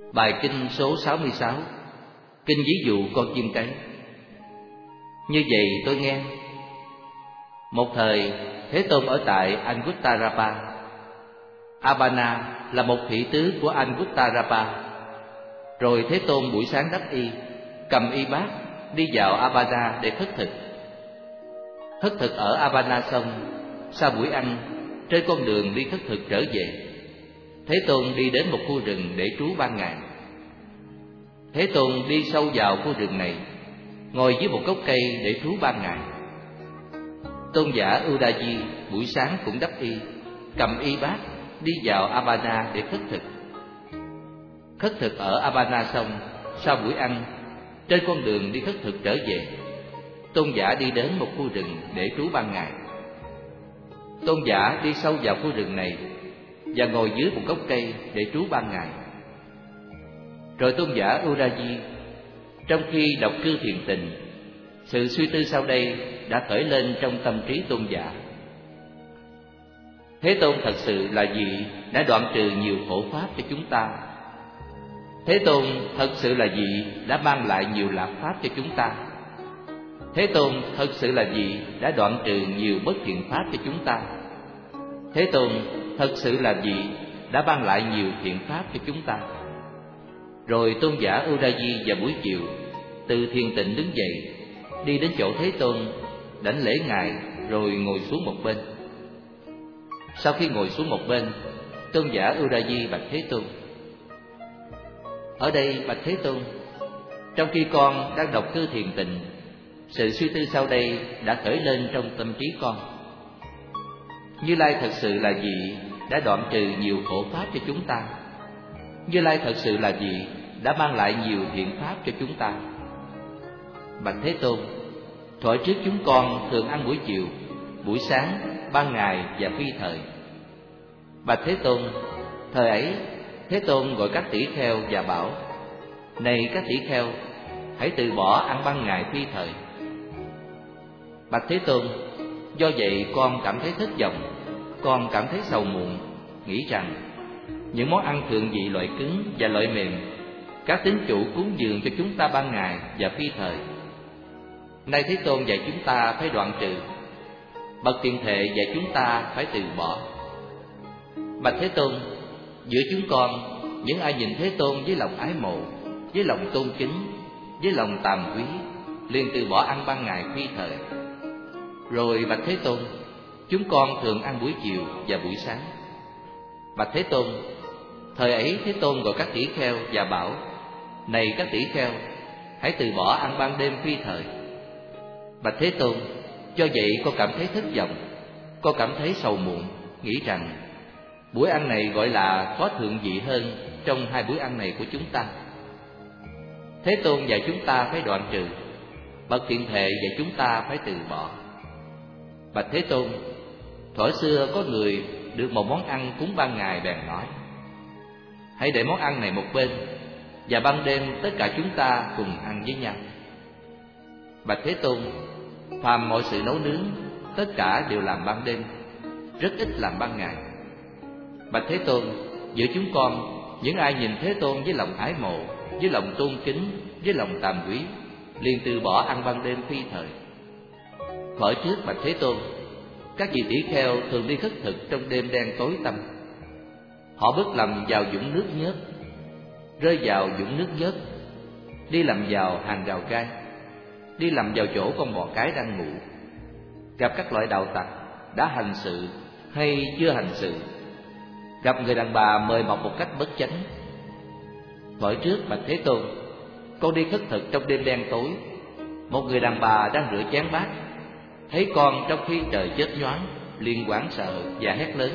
Bài kinh số 66, kinh ví dụ con chim cấy. Như vậy tôi nghe. Một thời, Thế Tôn ở tại Anguttara. Abana là một thị tứ của Anguttara. Rồi Thế Tôn buổi sáng đắp y, cầm y bát, đi vào Abana để khất thực. Khất thực ở Abana xong, sau buổi ăn, trên con đường đi khất thực trở về, Thế Tôn đi đến một khu rừng để trú ban ngày. Thế Tôn đi sâu vào khu rừng này, ngồi dưới một gốc cây để trú ban ngày. Tôn giả Udayi buổi sáng cũng đắp y, cầm y bát, đi vào Abana để khất thực. Khất thực ở Abana xong, sau buổi ăn, trên con đường đi khất thực trở về, Tôn giả đi đến một khu rừng để trú ban ngày. Tôn giả đi sâu vào khu rừng này và ngồi dưới một gốc cây để trú ban ngày. Rồi Tôn giả Udayi, trong khi đọc cư thiền tịnh, sự suy tư sau đây đã khởi lên trong tâm trí Tôn giả. Thế Tôn thật sự là vị đã đoạn trừ nhiều khổ pháp cho chúng ta. Thế Tôn thật sự là vị đã mang lại nhiều lạc pháp cho chúng ta. Thế Tôn thật sự là vị đã đoạn trừ nhiều bất thiện pháp cho chúng ta. Thế Tôn thật sự là vị đã ban lại nhiều thiện pháp cho chúng ta. Rồi Tôn giả Udayi vào buổi chiều từ thiền tịnh đứng dậy, đi đến chỗ Thế Tôn, đảnh lễ ngài rồi ngồi xuống một bên. Sau khi ngồi xuống một bên, Tôn giả Udayi bạch Thế Tôn: Ở đây bạch Thế Tôn, trong khi con đang đọc cư thiền tịnh, sự suy tư sau đây đã khởi lên trong tâm trí con. Như Lai thật sự là vị đã đoạn trừ nhiều khổ pháp cho chúng ta. Như Lai thật sự là vị đã mang lại nhiều thiện pháp cho chúng ta. Bạch Thế Tôn, thuở trước chúng con thường ăn buổi chiều, buổi sáng, ban ngày và phi thời. Bạch Thế Tôn, thời ấy Thế Tôn gọi các tỷ kheo và bảo: Này các tỷ kheo, hãy từ bỏ ăn ban ngày phi thời. Bạch Thế Tôn, do vậy con cảm thấy thất vọng, con cảm thấy sầu muộn, nghĩ rằng những món ăn thượng vị loại cứng và loại mềm, các tín chủ cúng dường cho chúng ta ban ngày và phi thời, nay Thế Tôn dạy chúng ta phải đoạn trừ. Bậc tiền thệ dạy chúng ta phải từ bỏ. Bạch Thế Tôn, giữa chúng con, những ai nhìn Thế Tôn với lòng ái mộ, với lòng tôn kính, với lòng tàm quý, liền từ bỏ ăn ban ngày phi thời. Rồi bạch Thế Tôn, chúng con thường ăn buổi chiều và buổi sáng. Bạch Thế Tôn, thời ấy Thế Tôn gọi các tỷ kheo và bảo: Này các tỷ kheo, hãy từ bỏ ăn ban đêm phi thời. Bạch Thế Tôn, do vậy con cảm thấy thất vọng, con cảm thấy sầu muộn, nghĩ rằng buổi ăn này gọi là có thượng vị hơn trong hai buổi ăn này của chúng ta. Thế Tôn dạy chúng ta phải đoạn trừ. Bậc thiện thệ dạy chúng ta phải từ bỏ. Bạch Thế Tôn, thuở xưa có người được một món ăn cúng ban ngày bèn nói: Hãy để món ăn này một bên, và ban đêm tất cả chúng ta cùng ăn với nhau. Bạch Thế Tôn, phàm mọi sự nấu nướng, tất cả đều làm ban đêm, rất ít làm ban ngày. Bạch Thế Tôn, giữa chúng con, những ai nhìn Thế Tôn với lòng ái mộ, với lòng tôn kính, với lòng tàm quý, liền từ bỏ ăn ban đêm phi thời. Thuở trước bạch Thế Tôn, các vị tỷ kheo thường đi khất thực trong đêm đen tối tăm. Họ bước lầm vào vũng nước nhớt, rơi vào vũng nước nhớt, đi lầm vào hàng rào gai, đi lầm vào chỗ con bò cái đang ngủ, gặp các loại đạo tặc đã hành sự hay chưa hành sự, gặp người đàn bà mời mọc một cách bất chánh. Thuở trước bạch Thế Tôn, con đi khất thực trong đêm đen tối, một người đàn bà đang rửa chén bát, thấy con trong khi trời chớp nhoáng, liền hoảng sợ và hét lớn: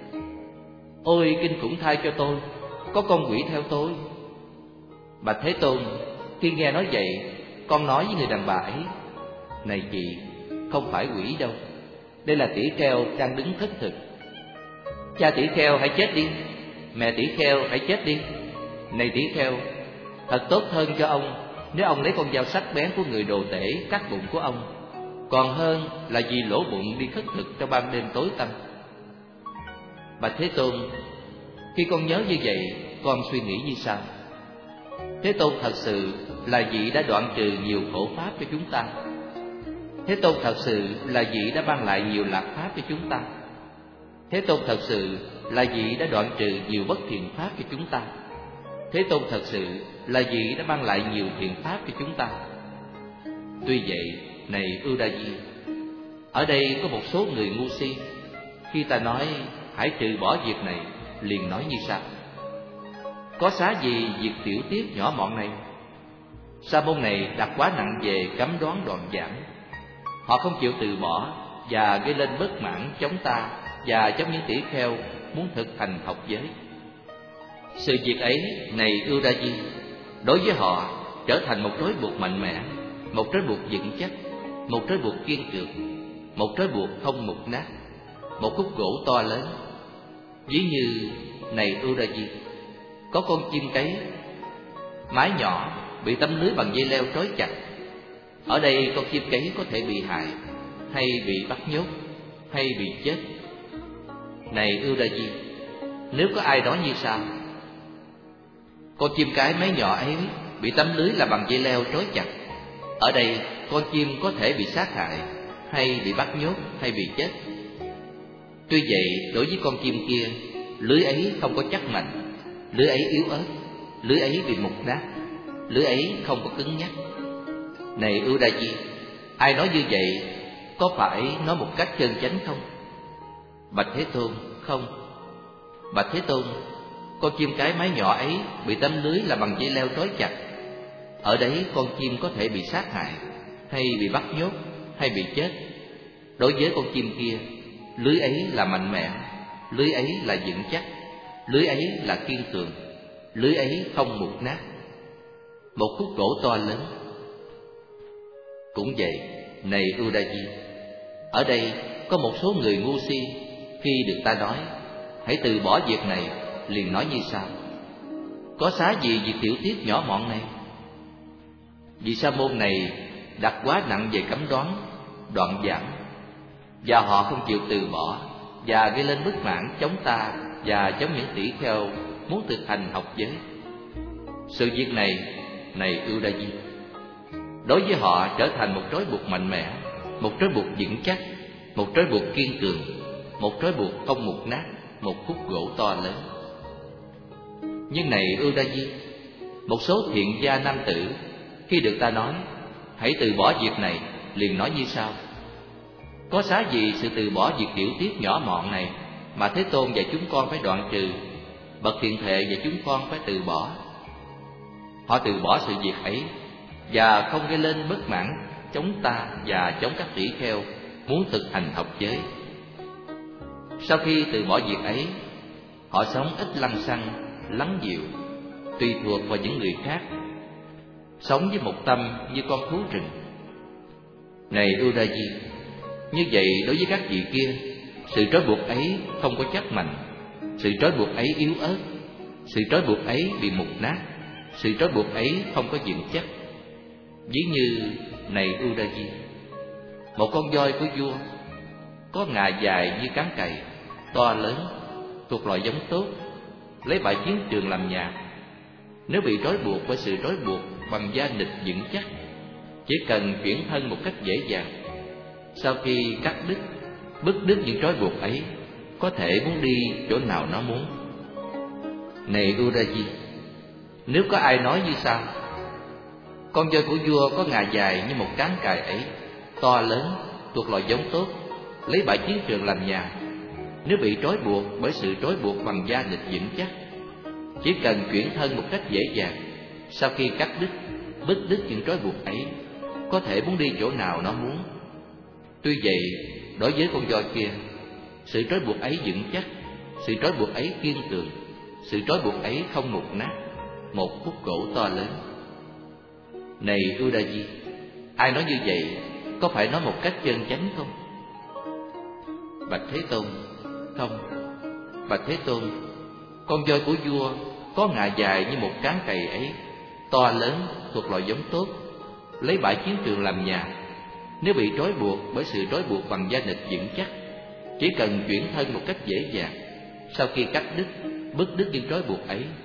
Ôi kinh khủng thay cho tôi, có con quỷ theo tôi. Bạch Thế Tôn, khi nghe nói vậy, con nói với người đàn bà ấy: Này chị, không phải quỷ đâu, đây là tỷ kheo đang đứng khất thực. Cha tỷ kheo hãy chết đi, mẹ tỷ kheo hãy chết đi. Này tỷ kheo, thật tốt hơn cho ông nếu ông lấy con dao sắc bén của người đồ tể cắt bụng của ông, còn hơn là vì lỗ bụng đi khất thực trong ban đêm tối tăm. Bạch Thế Tôn, khi con nhớ như vậy, con suy nghĩ như sau: Thế Tôn thật sự là vị đã đoạn trừ nhiều khổ pháp cho chúng ta. Thế Tôn thật sự là vị đã ban lại nhiều lạc pháp cho chúng ta. Thế Tôn thật sự là vị đã đoạn trừ nhiều bất thiện pháp cho chúng ta. Thế Tôn thật sự là vị đã ban lại nhiều thiện pháp cho chúng ta. Tuy vậy, này Udayi, ở đây có một số người ngu si, khi ta nói hãy trừ bỏ việc này, liền nói như sau: có xá gì việc tiểu tiết nhỏ mọn này? Sa môn này đặt quá nặng về cấm đoán đoạn giảng. Họ không chịu từ bỏ và gây lên bất mãn chống ta và chống những tỷ kheo muốn thực hành học giới. Sự việc ấy, này Udayi, đối với họ trở thành một trói buộc mạnh mẽ, một trói buộc vững chắc, một trói buộc kiên cường, một trói buộc không mục nát, một khúc gỗ to lớn. Ví như, này Udayi, có con chim cấy mái nhỏ bị tấm lưới bằng dây leo trói chặt. Ở đây con chim cấy có thể bị hại, hay bị bắt nhốt, hay bị chết. Này Udayi, nếu có ai đó như sau: con chim cái mái nhỏ ấy bị tấm lưới là bằng dây leo trói chặt. Ở đây con chim có thể bị sát hại, hay bị bắt nhốt, hay bị chết. Tuy vậy, đối với con chim kia, lưới ấy không có chắc mạnh, lưới ấy yếu ớt, lưới ấy bị mục nát, lưới ấy không có cứng nhắc. Này Udayi, ai nói như vậy có phải nói một cách chân chánh không? Bạch Thế Tôn, không. Bạch Thế Tôn, con chim cái mái nhỏ ấy bị tấm lưới là bằng dây leo trói chặt. Ở đấy con chim có thể bị sát hại, hay bị bắt nhốt, hay bị chết. Đối với con chim kia, lưới ấy là mạnh mẽ, lưới ấy là vững chắc, lưới ấy là kiên cường, lưới ấy không mục nát, một khúc gỗ to lớn. Cũng vậy, này Udayi, ở đây có một số người ngu si, khi được ta nói hãy từ bỏ việc này, liền nói như sau: có xá gì việc tiểu tiết nhỏ mọn này? Vì sa môn này đặt quá nặng về cấm đoán, đoạn giảng, và họ không chịu từ bỏ và gây lên bất mãn chống ta và chống những tỷ kheo muốn thực hành học giới. Sự việc này, này Udayi, đối với họ trở thành một trói buộc mạnh mẽ, một trói buộc vững chắc, một trói buộc kiên cường, một trói buộc không mục nát, một khúc gỗ to lớn. Nhưng này Udayi, một số thiện gia nam tử khi được ta nói hãy từ bỏ việc này, liền nói như sau: có xá gì sự từ bỏ việc tiểu tiết nhỏ mọn này mà Thế Tôn và chúng con phải đoạn trừ, bậc thiện thệ và chúng con phải từ bỏ. Họ từ bỏ sự việc ấy và không gây lên bất mãn chống ta và chống các tỷ kheo muốn thực hành học giới. Sau khi từ bỏ việc ấy, họ sống ít lăng xăng, lắng dịu, tùy thuộc vào những người khác, sống với một tâm như con thú rừng. Này Udayi, như vậy đối với các vị kia, sự trói buộc ấy không có chắc mạnh, sự trói buộc ấy yếu ớt, sự trói buộc ấy bị mục nát, sự trói buộc ấy không có vững chắc. Ví như, này Udayi, một con voi của vua có ngà dài như cán cày, to lớn, thuộc loại giống tốt, lấy bãi chiến trường làm nhà. Nếu bị trói buộc bởi sự trói buộc bằng da nịch vững chắc, chỉ cần chuyển thân một cách dễ dàng. Sau khi cắt đứt, bứt đứt những trói buộc ấy, có thể muốn đi chỗ nào nó muốn. Này Udayi, nếu có ai nói như sau: con voi của vua có ngà dài như một cán cài ấy, to lớn, thuộc loại giống tốt, lấy bãi chiến trường làm nhà. Nếu bị trói buộc bởi sự trói buộc bằng da nịch vững chắc, chỉ cần chuyển thân một cách dễ dàng. Sau khi cắt đứt, bứt đứt những trói buộc ấy, có thể muốn đi chỗ nào nó muốn. Tuy vậy, đối với con voi kia, sự trói buộc ấy vững chắc, sự trói buộc ấy kiên cường, sự trói buộc ấy không mục nát, một khúc gỗ to lớn. Này Udayi, ai nói như vậy có phải nói một cách chân chánh không? Bạch Thế Tôn, không. Bạch Thế Tôn, con voi của vua có ngà dài như một cán cày ấy, to lớn, thuộc loại giống tốt, lấy bãi chiến trường làm nhà. Nếu bị trói buộc bởi sự trói buộc bằng da nịch vững chắc, chỉ cần chuyển thân một cách dễ dàng. Sau khi cắt đứt, bứt đứt những trói buộc ấy,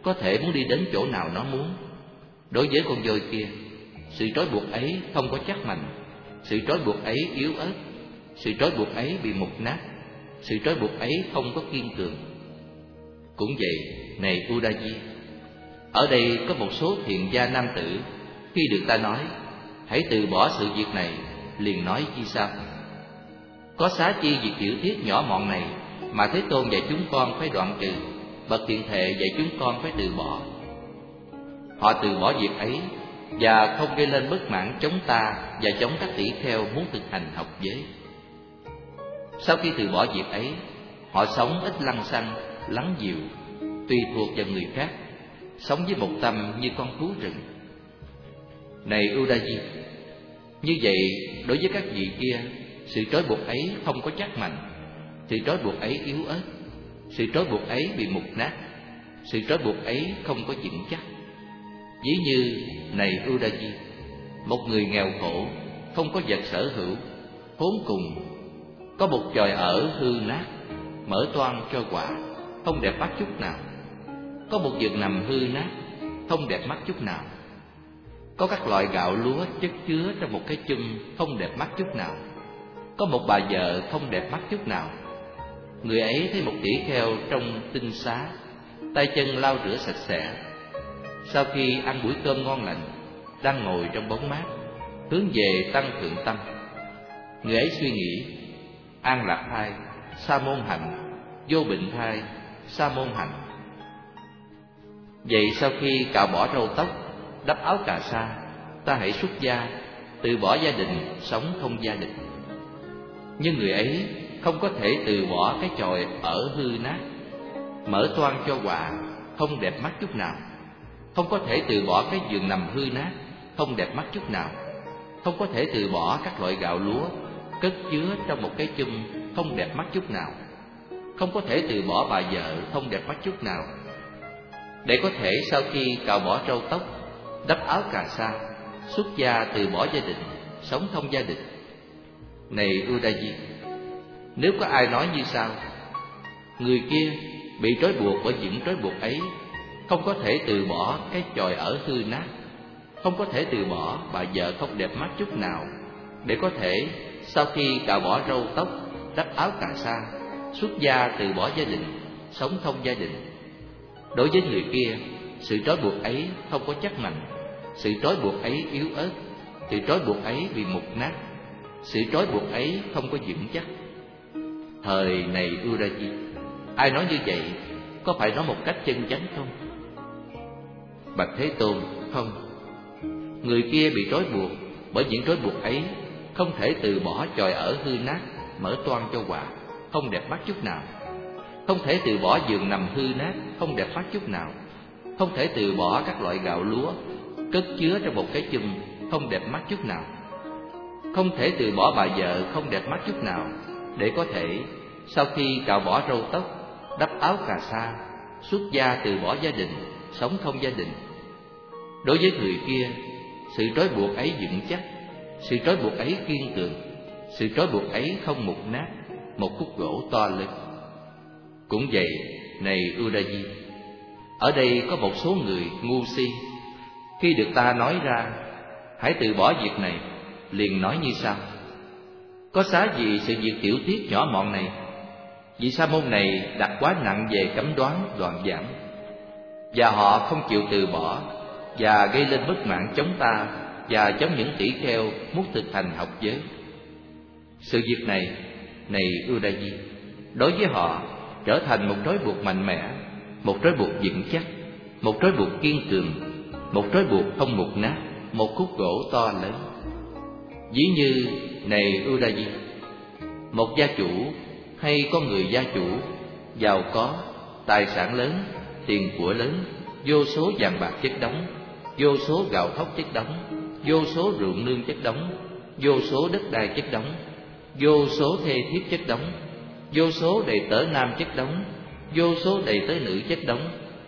có thể muốn đi đến chỗ nào nó muốn. Đối với con voi kia, sự trói buộc ấy không có chắc mạnh, sự trói buộc ấy yếu ớt, sự trói buộc ấy bị mục nát, sự trói buộc ấy không có kiên cường. Cũng vậy, này Udayi, ở đây có một số thiện gia nam tử, khi được ta nói hãy từ bỏ sự việc này, liền nói chi sao? Có xá chi việc tiểu tiết nhỏ mọn này mà Thế Tôn dạy chúng con phải đoạn trừ, bậc thiện thệ dạy chúng con phải từ bỏ. Họ từ bỏ việc ấy và không gây lên bất mãn chống ta và chống các tỷ kheo muốn thực hành học giới. Sau khi từ bỏ việc ấy, họ sống ít lăng xăng, lắng dịu, tùy thuộc vào người khác, sống với một tâm như con thú rừng. Này Udayi, như vậy đối với các vị kia, sự trói buộc ấy không có chắc mạnh, sự trói buộc ấy yếu ớt, sự trói buộc ấy bị mục nát, sự trói buộc ấy không có vững chắc. Ví như, này Udayi, một người nghèo khổ, không có vật sở hữu, khốn cùng, có một chòi ở hư nát, mở toang cho quả, không đẹp mắt chút nào. Có một giường nằm hư nát, không đẹp mắt chút nào. Có các loại gạo lúa chất chứa trong một cái chum, không đẹp mắt chút nào. Có một bà vợ không đẹp mắt chút nào. Người ấy thấy một tỷ kheo trong tinh xá, tay chân lau rửa sạch sẽ. Sau khi ăn bữa cơm ngon lành, đang ngồi trong bóng mát, hướng về tăng thượng tâm. Người ấy suy nghĩ: an lạc thai, sa môn hạnh; vô bệnh thai, sa môn hạnh. Vậy sau khi cạo bỏ râu tóc, đắp áo cà sa, ta hãy xuất gia, từ bỏ gia đình, sống không gia đình. Nhưng người ấy không có thể từ bỏ cái chòi ở hư nát, mở toang cho quả, không đẹp mắt chút nào. Không có thể từ bỏ cái giường nằm hư nát, không đẹp mắt chút nào. Không có thể từ bỏ các loại gạo lúa cất chứa trong một cái chum, không đẹp mắt chút nào. Không có thể từ bỏ bà vợ, không đẹp mắt chút nào. Để có thể sau khi cạo bỏ râu tóc, đắp áo cà sa, xuất gia từ bỏ gia đình, sống không gia đình. Này Udayi, nếu có ai nói như sau: người kia bị trói buộc bởi những trói buộc ấy, không có thể từ bỏ cái chòi ở hư nát, không có thể từ bỏ bà vợ không đẹp mắt chút nào, để có thể sau khi cạo bỏ râu tóc, đắp áo cà sa, xuất gia từ bỏ gia đình, sống không gia đình. Đối với người kia, sự trói buộc ấy không có chắc mạnh, sự trói buộc ấy yếu ớt, sự trói buộc ấy bị mục nát, sự trói buộc ấy không có vững chắc. Thời này Udayi, ai nói như vậy có phải nói một cách chân chánh không? Bạch Thế Tôn, không. Người kia bị trói buộc bởi những trói buộc ấy, không thể từ bỏ chòi ở hư nát, mở toang cho quả, không đẹp mắt chút nào. Không thể từ bỏ giường nằm hư nát, không đẹp mắt chút nào. Không thể từ bỏ các loại gạo lúa cất chứa trong một cái chum, không đẹp mắt chút nào. Không thể từ bỏ bà vợ không đẹp mắt chút nào, để có thể sau khi cạo bỏ râu tóc, đắp áo cà sa, xuất gia từ bỏ gia đình, sống không gia đình. Đối với người kia, sự trói buộc ấy vững chắc, sự trói buộc ấy kiên cường, sự trói buộc ấy không mục nát, một khúc gỗ to lớn. Cũng vậy, này Udayi, ở đây có một số người ngu si, khi được ta nói ra hãy từ bỏ việc này, liền nói như sau: có xá gì sự việc tiểu tiết nhỏ mọn này? Vị sa môn này đặt quá nặng về cấm đoán đoạn giảm, và họ không chịu từ bỏ, và gây lên bất mãn chống ta và chống những tỷ kheo muốn thực hành học giới. Sự việc này, này Udayi, đối với họ trở thành một trói buộc mạnh mẽ, một trói buộc vững chắc, một trói buộc kiên cường, một trói buộc không mục nát, một khúc gỗ to lớn. Ví như, này Udayi, một gia chủ hay con người gia chủ giàu có, tài sản lớn, tiền của lớn, vô số vàng bạc chất đống, vô số gạo thóc chất đống, vô số ruộng nương chất đống, vô số đất đai chất đống, vô số thê thiếp chất đống, vô số đầy tớ nam chất đống, vô số đầy tớ nữ chất đống.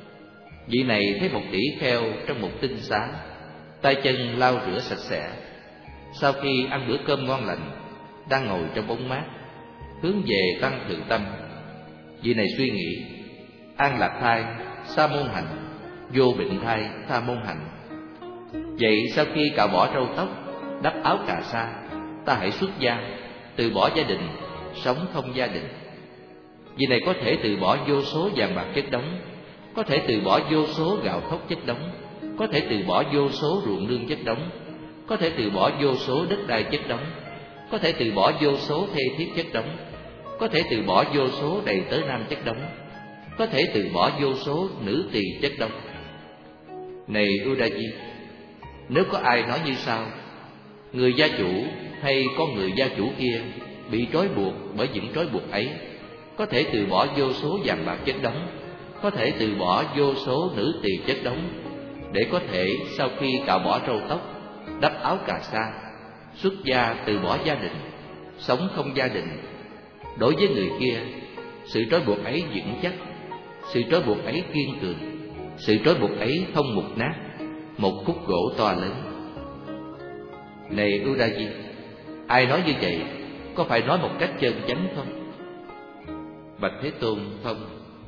Vị này thấy một tỷ kheo trong một tinh xá, tay chân lau rửa sạch sẽ. Sau khi ăn bữa cơm ngon lành, đang ngồi trong bóng mát, hướng về tăng thượng tâm. Vị này suy nghĩ: an lạc thai, sa môn hạnh, vô bệnh thai, tha môn hạnh. Vậy sau khi cạo bỏ râu tóc, đắp áo cà sa, ta hãy xuất gia, từ bỏ gia đình, sống không gia đình. Vì này có thể từ bỏ vô số vàng bạc chất đống, có thể từ bỏ vô số gạo thóc chất đống, có thể từ bỏ vô số ruộng nương chất đống, có thể từ bỏ vô số đất đai chất đống, có thể từ bỏ vô số thê thiếp chất đống, có thể từ bỏ vô số đầy tớ nam chất đống, có thể từ bỏ vô số nữ tỳ chất đống. Này Udayi, nếu có ai nói như sau: người gia chủ hay con người gia chủ kia bị trói buộc bởi những trói buộc ấy, có thể từ bỏ vô số vàng bạc chất đống, có thể từ bỏ vô số nữ tỳ chất đống, để có thể sau khi cạo bỏ râu tóc, đắp áo cà sa, xuất gia từ bỏ gia đình, sống không gia đình. Đối với người kia, sự trói buộc ấy vững chắc, sự trói buộc ấy kiên cường, sự trói buộc ấy không mục nát, một khúc gỗ to lớn. Này Udayi, ai nói như vậy có phải nói một cách chân chánh không? Bạch Thế Tôn: không.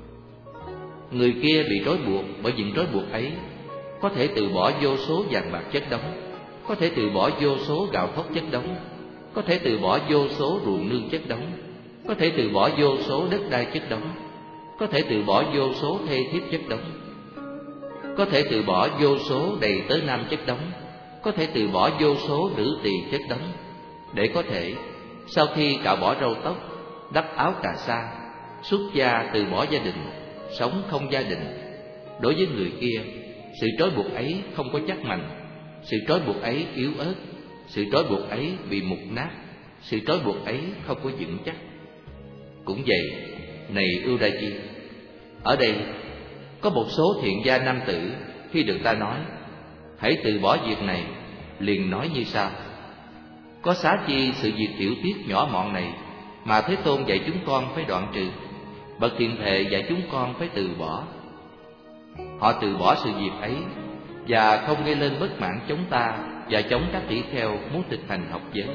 Người kia bị trói buộc bởi những trói buộc ấy, có thể từ bỏ vô số vàng bạc chất đống, có thể từ bỏ vô số gạo thóc chất đống, có thể từ bỏ vô số ruộng nương chất đống, có thể từ bỏ vô số đất đai chất đống, có thể từ bỏ vô số thê thiếp chất đống, có thể từ bỏ vô số đầy tớ nam chất đống, có thể từ bỏ vô số nữ tỳ chất đống, để có thể sau khi cạo bỏ râu tóc, đắp áo cà sa, xuất gia từ bỏ gia đình, sống không gia đình. Đối với người kia, sự trói buộc ấy không có chắc mạnh, sự trói buộc ấy yếu ớt, sự trói buộc ấy bị mục nát, sự trói buộc ấy không có vững chắc. Cũng vậy, này Udayi, ở đây có một số thiện gia nam tử khi được ta nói hãy từ bỏ việc này, liền nói như sau: có xá chi sự việc tiểu tiết nhỏ mọn này mà Thế Tôn dạy chúng con phải đoạn trừ, bậc thiện thệ dạy chúng con phải từ bỏ. Họ từ bỏ sự việc ấy và không gây lên bất mãn chống ta và chống các tỷ kheo muốn thực hành học giới.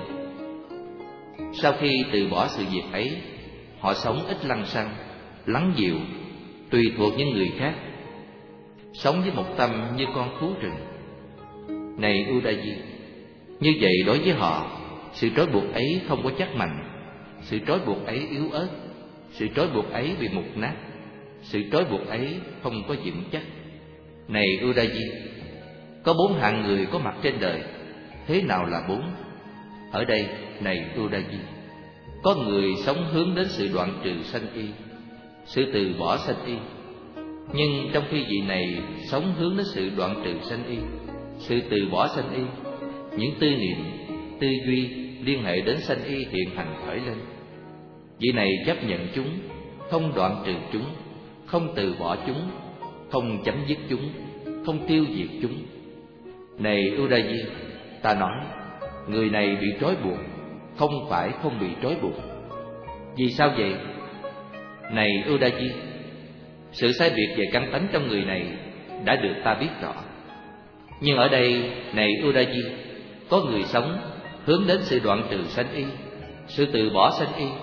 Sau khi từ bỏ sự việc ấy, họ sống ít lăng xăng, lắng dịu, tùy thuộc những người khác, sống với một tâm như con thú rừng. Này Udayi, như vậy đối với họ, sự trói buộc ấy không có chắc mạnh, sự trói buộc ấy yếu ớt, sự trói buộc ấy bị mục nát, sự trói buộc ấy không có vững chắc. Này Udayi, có 4 hạng người có mặt trên đời. Thế nào là 4? Ở đây, này Udayi, có người sống hướng đến sự đoạn trừ sanh y, sự từ bỏ sanh y. Nhưng trong khi vị này sống hướng đến sự đoạn trừ sanh y, sự từ bỏ sanh y, những tư niệm, tư duy liên hệ đến sanh y hiện hành khởi lên. Vị này chấp nhận chúng, không đoạn trừ chúng, không từ bỏ chúng, không chấm dứt chúng, không tiêu diệt chúng. Này Udayi, ta nói, người này bị trói buộc, không phải không bị trói buộc. Vì sao vậy? Này Udayi, sự sai biệt về căn tánh trong người này đã được ta biết rõ. Nhưng ở đây, này Udayi, có người sống hướng đến sự đoạn trừ sanh y, sự từ bỏ sanh y.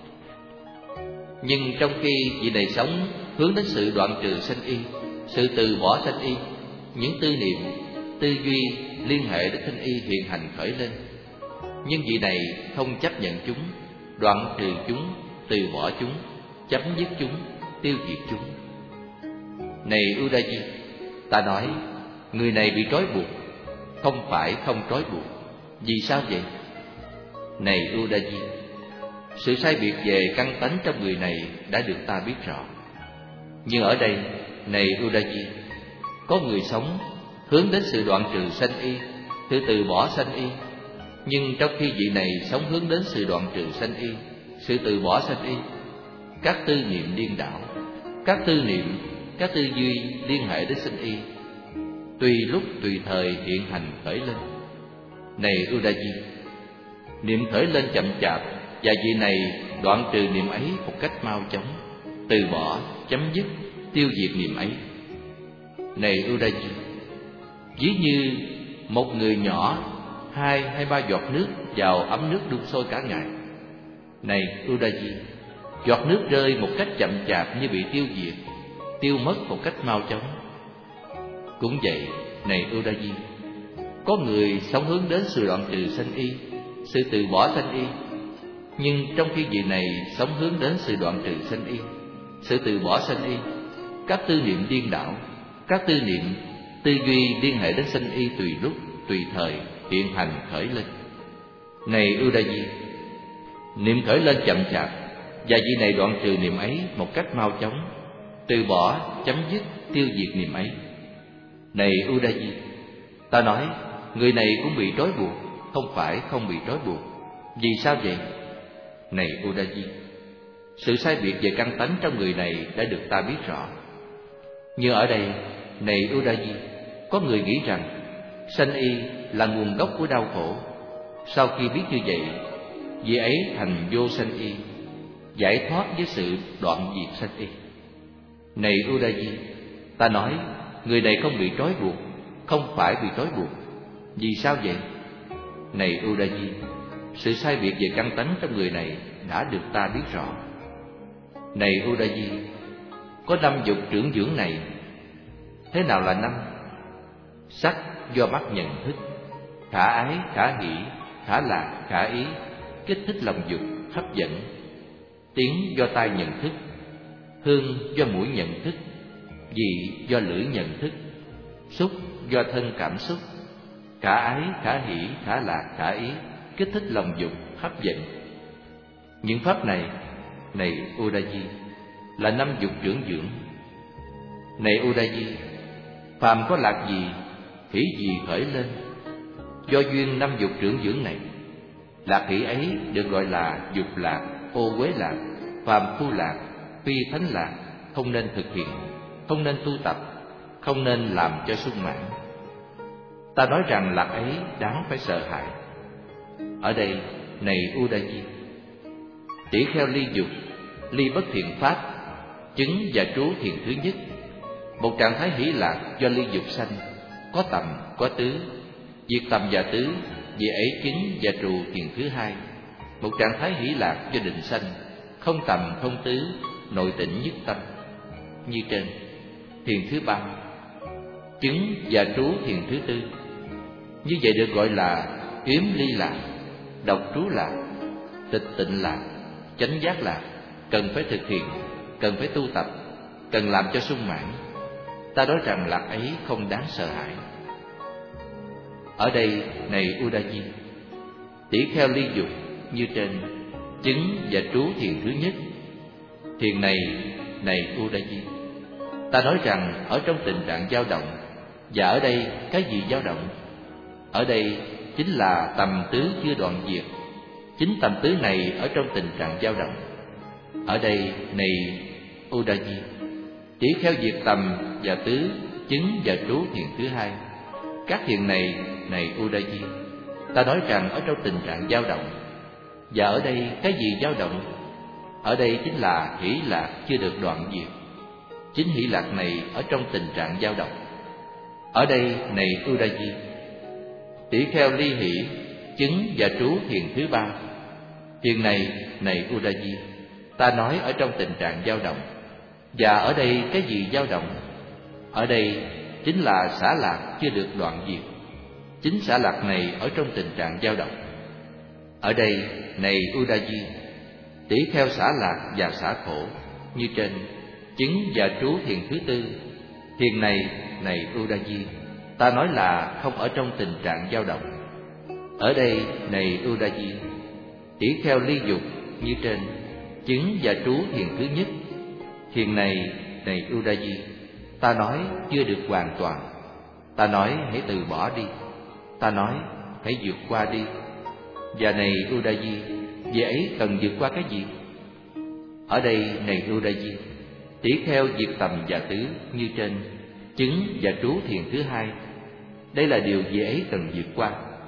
Nhưng trong khi vị này sống hướng đến sự đoạn trừ sanh y, sự từ bỏ sanh y, những tư niệm, tư duy liên hệ đến sanh y hiện hành khởi lên. Nhưng vị này không chấp nhận chúng, đoạn trừ chúng, từ bỏ chúng, chấm dứt chúng, tiêu diệt chúng. Này Udayi, ta nói, người này bị trói buộc, không phải không trói buộc. Vì sao vậy? Này Udayi, sự sai biệt về căn tánh trong người này đã được ta biết rõ. Nhưng ở đây, này Udayi, có người sống hướng đến sự đoạn trừ sanh y, sự từ bỏ sanh y. Nhưng trong khi vị này sống hướng đến sự đoạn trừ sanh y, sự từ bỏ sanh y, các tư niệm điên đảo, các tư niệm, các tư duy liên hệ đến sanh y, tùy lúc tùy thời hiện hành khởi lên. Này Udayi, niệm khởi lên chậm chạp, và vị này đoạn trừ niệm ấy một cách mau chóng, từ bỏ, chấm dứt, tiêu diệt niệm ấy. Này Udayi, ví như một người nhỏ 2 hay 3 giọt nước vào ấm nước đun sôi cả ngày. Này Udayi, giọt nước rơi một cách chậm chạp như bị tiêu diệt, tiêu mất một cách mau chóng. Cũng vậy, này Udayi, có người sống hướng đến sự đoạn trừ sanh y, sự từ bỏ sanh y. Nhưng trong khi vị này sống hướng đến sự đoạn trừ sanh y, sự từ bỏ sanh y, các tư niệm điên đảo, các tư niệm, tư duy liên hệ đến sanh y tùy lúc, tùy thời hiện hành khởi lên. Này Udayi, niệm khởi lên chậm chạp, và vị này đoạn trừ niệm ấy một cách mau chóng, từ bỏ, chấm dứt, tiêu diệt niệm ấy. Này Udayi, ta nói người này cũng bị trói buộc, không phải không bị trói buộc. Vì sao vậy? Này Udayi, sự sai biệt về căn tánh trong người này đã được ta biết rõ. Như ở đây, này Udayi, có người nghĩ rằng sanh y là nguồn gốc của đau khổ. Sau khi biết như vậy, vị ấy thành vô sanh y, giải thoát với sự đoạn diệt sanh y. Này Udayi, ta nói người này không bị trói buộc, không phải bị trói buộc. Vì sao vậy? Này Udayi, sự sai biệt về căn tánh trong người này đã được ta biết rõ. Này Udayi, có 5 dục trưởng dưỡng này. Thế nào là 5? Sắc do mắt nhận thức, khả ái, khả hỷ, khả lạc, khả ý, kích thích lòng dục, hấp dẫn. Tiếng do tai nhận thức, hương do mũi nhận thức, vị do lưỡi nhận thức, xúc do thân cảm xúc, khả ái, khả hỷ, khả lạc, khả ý, kích thích lòng dục, hấp dẫn. Những pháp này, này Udayi, là 5 dục trưởng dưỡng. Này Udayi, phàm có lạc gì, hỷ gì khởi lên, do duyên 5 dục trưởng dưỡng này. Lạc hỷ ấy được gọi là dục lạc, ô uế lạc, phàm phu lạc, phi thánh lạc, không nên thực hiện, không nên tu tập, không nên làm cho sung mãn. Ta nói rằng lạc ấy đáng phải sợ hãi. Ở đây, này Udayi, tỷ kheo ly dục, ly bất thiện pháp, chứng và trú thiền thứ nhất. Một trạng thái hỷ lạc do ly dục sanh, có tầm, có tứ. Diệt tầm và tứ, vì ấy chứng và trù thiền thứ hai. Một trạng thái hỷ lạc do định sanh, không tầm, không tứ, nội tĩnh nhất tâm. Như trên, thiền thứ ba, chứng và trú thiền thứ tư. Như vậy được gọi là yếm ly lạc, độc trú lạc, tịch tịnh lạc, chánh giác lạc. Cần phải thực hiện, cần phải tu tập, cần làm cho sung mãn. Ta nói rằng lạc ấy không đáng sợ hãi. Ở đây, này Udayi, tỷ kheo ly dục như trên, chứng và trú thiền thứ nhất. Thiền này, này Udayi, ta nói rằng ở trong tình trạng dao động. Và ở đây cái gì dao động? Ở đây chính là tầm tứ chưa đoạn diệt. Chính tầm tứ này ở trong tình trạng dao động. Ở đây, này Udayi, tỷ kheo diệt tầm và tứ, chứng và trú thiền thứ hai. Các thiền này, này Udayi, ta nói rằng ở trong tình trạng dao động. Và ở đây cái gì dao động? Ở đây chính là hỷ lạc chưa được đoạn diệt. Chính hỷ lạc này ở trong tình trạng dao động. Ở đây, này Udayi, tỷ kheo ly hỷ, chứng và trú thiền thứ ba. Thiền này, này Udayi, ta nói ở trong tình trạng dao động. Và ở đây cái gì dao động? Ở đây chính là xả lạc chưa được đoạn diệt. Chính xả lạc này ở trong tình trạng dao động. Ở đây, này Udayi, tỷ kheo xả lạc và xả khổ như trên, chứng và trú thiền thứ tư. Thiền này, này Udayi, ta nói là không ở trong tình trạng dao động. Ở đây, này Udayi, tỷ kheo ly dục như trên, chứng và trú thiền thứ nhất. Thiền này, này Udayi, ta nói chưa được hoàn toàn. Ta nói hãy từ bỏ đi. Ta nói hãy vượt qua đi. Và này Udayi, vì ấy cần vượt qua cái gì? Ở đây, này Udayi, tỷ kheo diệt tầm và tứ như trên, chứng và trú thiền thứ hai. Đây là điều vị ấy cần vượt qua.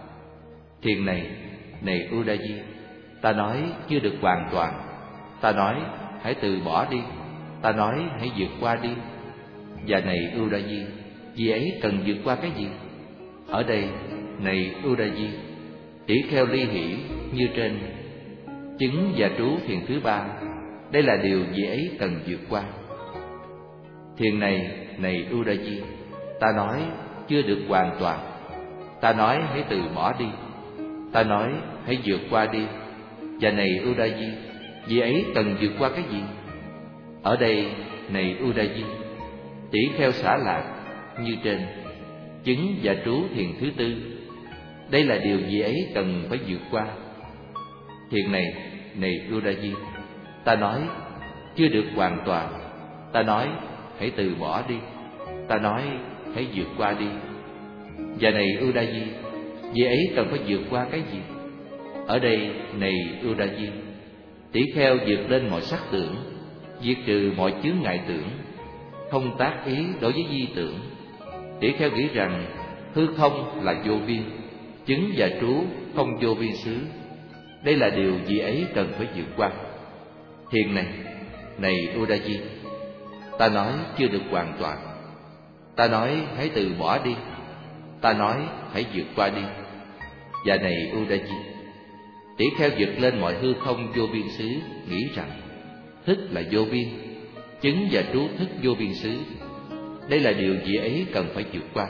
Thiền này, này Udayi, ta nói chưa được hoàn toàn. Ta nói hãy từ bỏ đi. Ta nói hãy vượt qua đi. Và này Udayi, vị ấy cần vượt qua cái gì? Ở đây, này Udayi, tỷ kheo ly hỷ như trên, chứng và trú thiền thứ ba. Đây là điều vị ấy cần vượt qua. Thiền này, này Udayi, Ta nói chưa được hoàn toàn. Ta nói hãy từ bỏ đi. Ta nói hãy vượt qua đi. Và này Udayi, vì ấy cần vượt qua cái gì? Ở đây, này Udayi, tỷ kheo xả lạc như trên, chứng và trú thiền thứ tư. Đây là điều gì ấy cần phải vượt qua. Thiền này, này Udayi, ta nói chưa được hoàn toàn. Ta nói hãy từ bỏ đi. Ta nói hãy vượt qua đi. Và này Udayi, vì ấy cần phải vượt qua cái gì? Ở đây, này Udayi, tỷ kheo vượt lên mọi sắc tưởng, diệt trừ mọi chướng ngại tưởng, không tác ý đối với di tưởng. Tỷ kheo nghĩ rằng hư không là vô biên, chứng và trú không vô biên xứ. Đây là điều gì ấy cần phải vượt qua. Thiền này, này Udayi, ta nói chưa được hoàn toàn. Ta nói hãy từ bỏ đi. Ta nói hãy vượt qua đi. Và này Udayi, tỷ kheo vượt lên mọi hư không vô biên xứ, nghĩ rằng thức là vô biên, chứng và trú thức vô biên xứ. Đây là điều gì ấy cần phải vượt qua.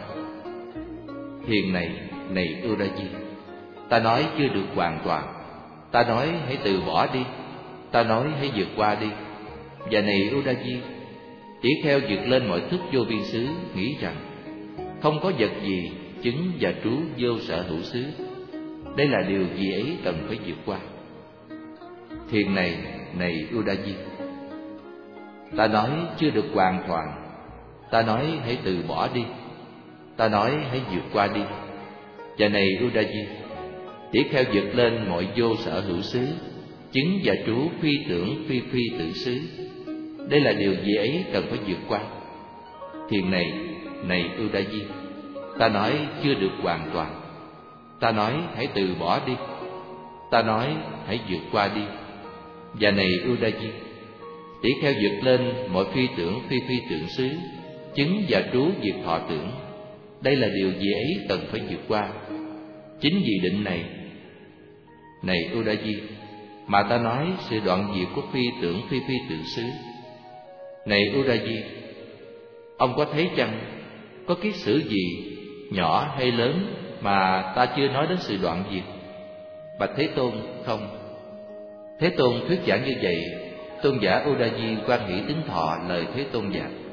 Thiền này, này Udayi, ta nói chưa được hoàn toàn. Ta nói hãy từ bỏ đi. Ta nói hãy vượt qua đi. Và này Udayi, tỷ kheo vượt lên mọi thức vô biên xứ, nghĩ rằng không có vật gì chứng và trú vô sở hữu xứ. Đây là điều gì ấy cần phải vượt qua. Thiền này, này Udayi, ta nói chưa được hoàn toàn. Ta nói hãy từ bỏ đi. Ta nói hãy vượt qua đi. Và này Udayi, tỷ kheo vượt lên mọi vô sở hữu xứ, chứng và trú phi tưởng phi phi tưởng xứ. Đây là điều gì ấy cần phải vượt qua. Thiền này, này Udayi, ta nói chưa được hoàn toàn. Ta nói hãy từ bỏ đi. Ta nói hãy vượt qua đi. Và này Udayi, tỷ kheo vượt lên mọi phi tưởng phi phi tưởng xứ, chứng và trú diệt thọ tưởng. Đây là điều gì ấy cần phải vượt qua. Chính vì định này, này Udayi, mà ta nói sự đoạn diệt của phi tưởng phi phi tưởng xứ. Này Udayi, ông có thấy chăng có kiết sử gì nhỏ hay lớn mà ta chưa nói đến sự đoạn diệt? Bạch Thế Tôn, không. Thế Tôn thuyết giảng như vậy, tôn giả Udayi hoan hỷ tín thọ lời Thế Tôn dạy.